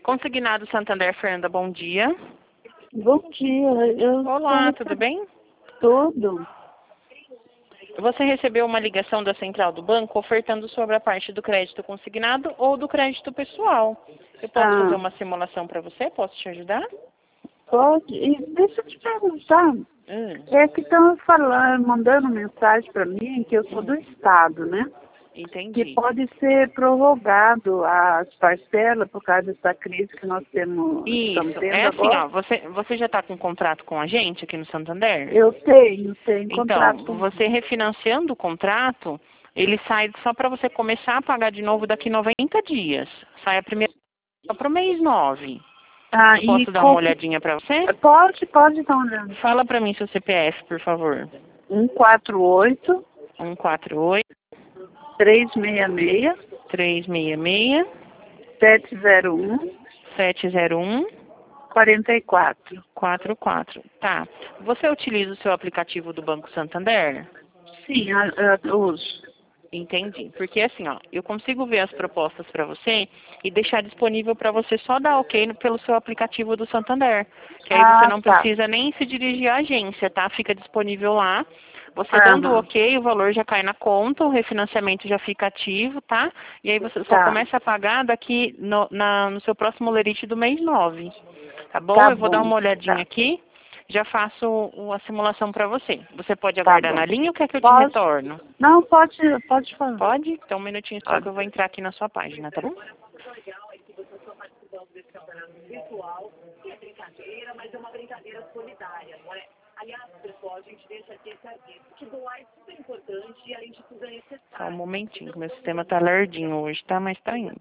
Consignado Santander, Fernanda, bom dia. Bom dia. Olá, tudo bem? Tudo. Você recebeu uma ligação da central do banco ofertando sobre a parte do crédito consignado ou do crédito pessoal. Eu posso fazer uma simulação para você? Posso te ajudar? Pode. E deixa eu te perguntar. É que estão falando, mandando mensagem para mim que eu sou do Estado, né? Entendi. Que pode ser prorrogado as parcelas por causa dessa crise que nós estamos Isso, tendo é assim, agora. ó, você já está com contrato com a gente aqui no Santander? Eu tenho contrato. Então, você refinanciando o contrato, ele sai só para você começar a pagar de novo daqui 90 dias. Sai a primeira só para o mês 9. Eu posso dar uma olhadinha para você? Pode dar uma olhada. Fala para mim seu CPF, por favor. 148 148 366 366 701 701 44. 44. Tá. Você utiliza o seu aplicativo do Banco Santander? Sim, uso. Entendi. Porque assim, ó, eu consigo ver as propostas para você e deixar disponível para você só dar ok pelo seu aplicativo do Santander. Que aí você não precisa nem se dirigir à agência, tá? Fica disponível lá. Você dando ok, o valor já cai na conta, o refinanciamento já fica ativo, tá? E aí você só começa a pagar daqui no seu próximo lerite do mês 9. Tá bom? Eu vou dar uma olhadinha aqui. Já faço a simulação para você. Você pode aguardar na linha ou quer que eu te retorno? Não, pode falar. Pode? Então um minutinho só que eu vou entrar aqui na sua página, tá bom? Só um momentinho, que meu sistema tá lerdinho hoje, tá? Mas tá indo.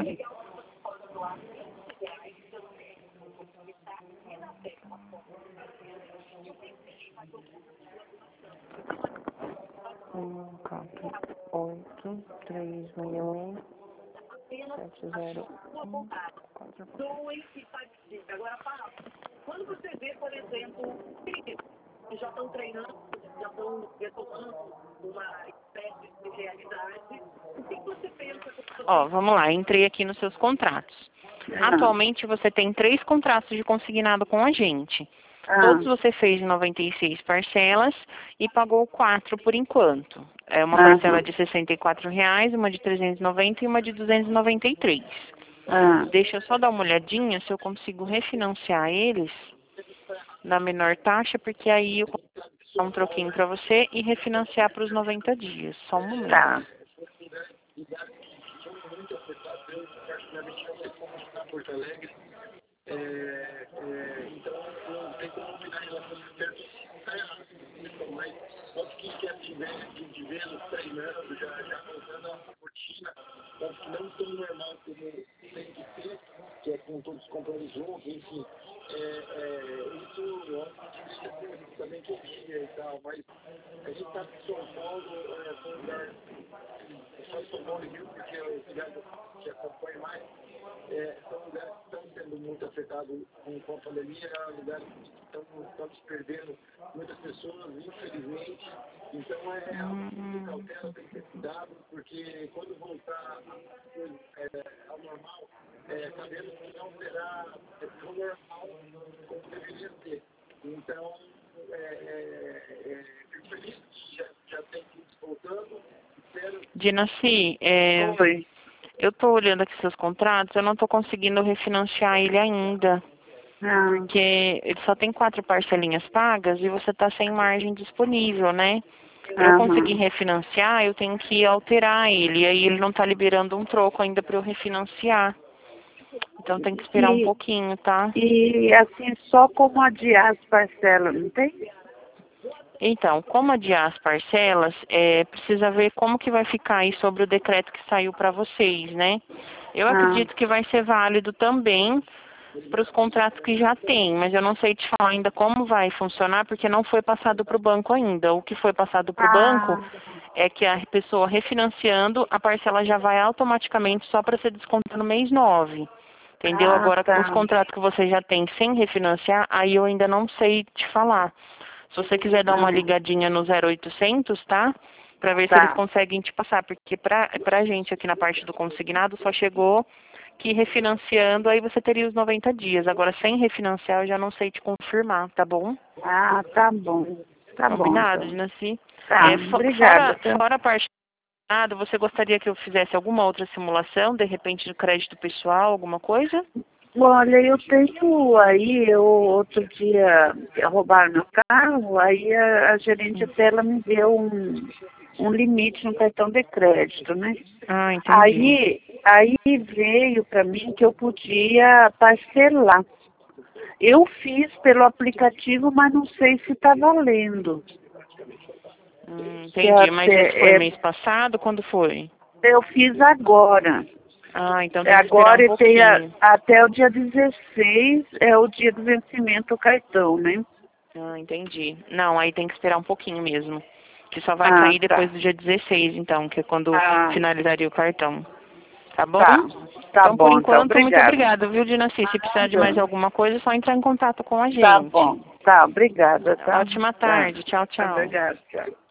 Quatro, 8, 3, 6, 1, 7, 0, 1, 4. Agora, quando você vê, por exemplo, que já estão treinando, já estão retomando uma espécie de realidade, o que você pensa? Ó, vamos lá, entrei aqui nos seus contratos. Atualmente você tem 3 contratos de consignado com a gente. Todos você fez de 96 parcelas e pagou 4 por enquanto. É uma parcela de R$64, uma de 390 e uma de 293. Deixa eu só dar uma olhadinha se eu consigo refinanciar eles na menor taxa, porque aí eu vou dar um troquinho para você e refinanciar para os 90 dias. Só um momento. Tá. Não tão normal como tem que ser, que é com todos comprando juntos, enfim. Isso eu também queria e tal, mas a gente está em São Paulo, só em São Paulo e Rio, porque é o lugar que acompanha mais, são lugares que estão sendo muito afetados com a pandemia, lugares que estamos perdendo muitas pessoas, infelizmente. Então algo cautela, tem que ter cuidado, porque quando voltar ao normal, sabemos que não será tão normal como deveria ser. Então, fico feliz que já tem tudo voltando. Dinaci, eu estou olhando aqui seus contratos, eu não estou conseguindo refinanciar ele ainda. Porque ele só tem 4 parcelinhas pagas e você está sem margem disponível, né? Para eu conseguir refinanciar, eu tenho que alterar ele. E aí ele não está liberando um troco ainda para eu refinanciar. Então tem que esperar um pouquinho, tá? E assim, só como adiar as parcelas, não tem? Então, como adiar as parcelas, precisa ver como que vai ficar aí sobre o decreto que saiu para vocês, né? Eu acredito que vai ser válido também para os contratos que já tem, mas eu não sei te falar ainda como vai funcionar, porque não foi passado para o banco ainda. O que foi passado para o banco é que a pessoa refinanciando, a parcela já vai automaticamente só para ser descontada no mês 9. Entendeu? Agora, os contratos que você já tem sem refinanciar, aí eu ainda não sei te falar. Se você quiser dar uma ligadinha no 0800, tá? Para ver se eles conseguem te passar, porque pra gente aqui na parte do consignado só chegou que refinanciando, aí você teria os 90 dias. Agora, sem refinanciar, eu já não sei te confirmar, tá bom? Ah, tá bom. Tá Combinado, bom, então. Dinaci? Tá, obrigada. Fora a parte você gostaria que eu fizesse alguma outra simulação, de repente, de crédito pessoal, alguma coisa? Olha, eu tenho aí, outro dia roubaram meu carro, aí a gerente até ela me deu um limite no cartão de crédito, né? Ah, entendi. Aí veio para mim que eu podia parcelar. Eu fiz pelo aplicativo, mas não sei se está valendo. Entendi, mas isso foi mês passado? Quando foi? Eu fiz agora. Ah, então tem que esperar um Tem pouquinho. até o dia 16 é o dia do vencimento do cartão, né? Ah, entendi. Não, aí tem que esperar um pouquinho mesmo. Que só vai Ah, cair tá. depois do dia 16, então, que é quando Ah, finalizaria o cartão. Tá bom? tá. Tá Então, por bom, então, enquanto, muito obrigada. obrigada, viu, Dinaci? Se precisar de mais alguma coisa, é só entrar em contato com a Tá gente. bom. Tá, obrigada, tá? Ótima Tá. tarde. Tchau, tchau. Obrigada, tchau.